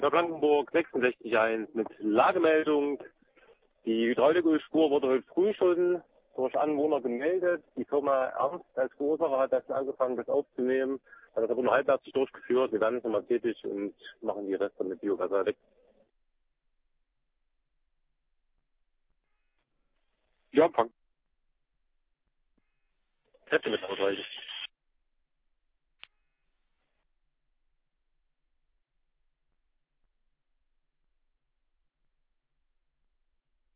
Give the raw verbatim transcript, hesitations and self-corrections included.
Ja, Blankenburg sechsundsechzig eins mit Lagemeldung. Die Hydraulikulspur wurde heute früh schon durch Anwohner gemeldet. Die Firma Ernst als Verursacher hat das angefangen, das aufzunehmen. Hat das aber nur halbherzig durchgeführt. Wir werden jetzt nochmal tätig und machen die Reste mit Biogas weg. Ja, Empfang. Kräfte mit ausreichend.